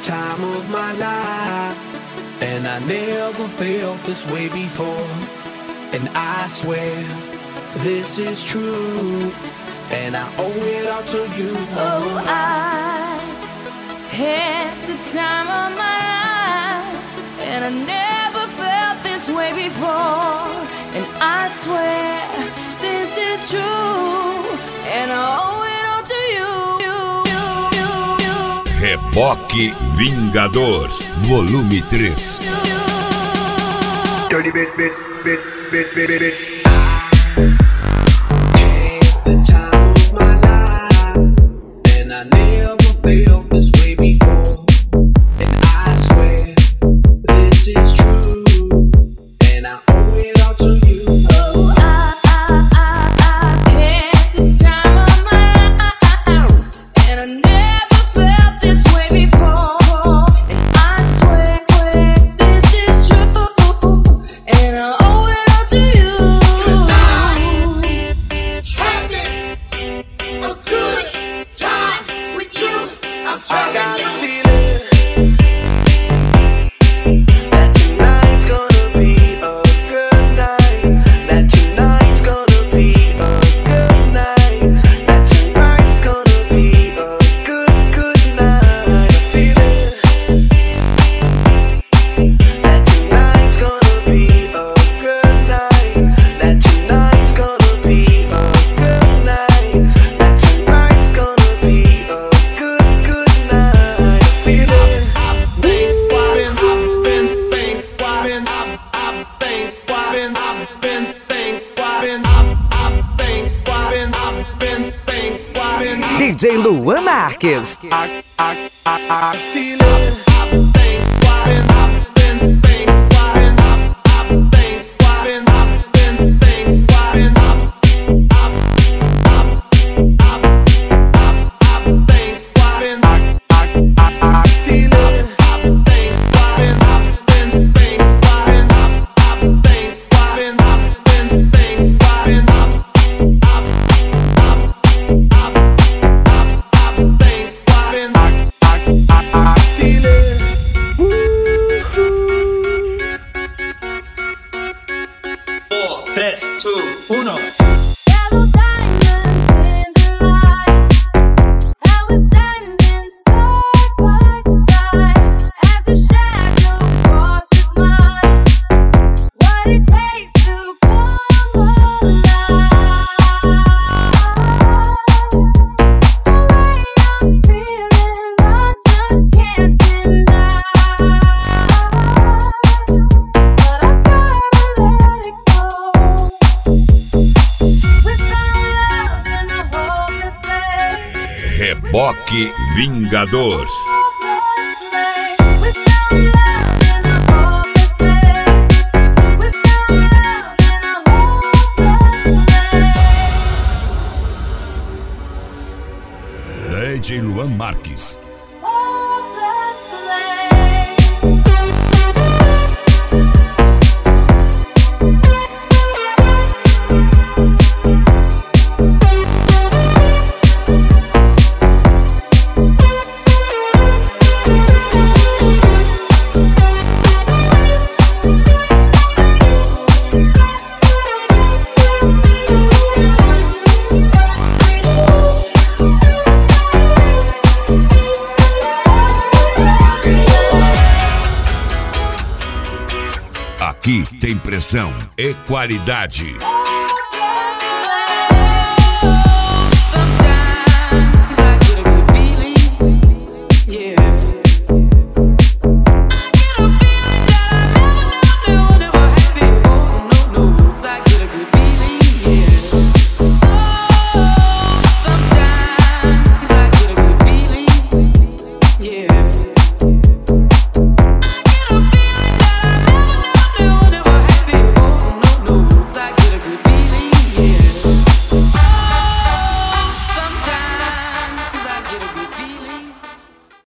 time of my life, and I never felt this way before. And I swear this is true, and I owe it all to you. Oh, I had the time of my life, and I never felt this way before. And I swear this is true, and I owe it all to you. Reboque Vingador, volume 3. Dirty bit. Had the time of my life, and I never felt this way before. And I swear this is true, and I owe it all to you. Oh, I had the time of my life, and I never felt this way before. And I swear this is true, and I owe it all to you. Having a good time with you, I'm I got telling a you. feeling that tonight's gonna be a good night. That tonight's gonna be a good night. That tonight's gonna be a good night. A feeling that tonight's gonna be a good night. That tonight's gonna be a good night. That tonight's gonna be a good night. A feeling. DJ Luan Marques. I feel it. Yellow diamonds in the light, and we're standing side by side as a shadow crosses mine. What it takes to come alive. It's the way I'm feeling, I just can't deny. But I gotta let it go. We found love in a hopeless place. Reboque Vingador. Hopeless place. We found love in a hopeless place. We found love in a hopeless place. DJ Luan Marques. Hopeless place. Aqui tem pressão e qualidade. Sometimes I get a good feeling, yeah. I get a feeling that I never had before. No, I get a good feeling, yeah. Oh, sometimes I get a good feeling, yeah.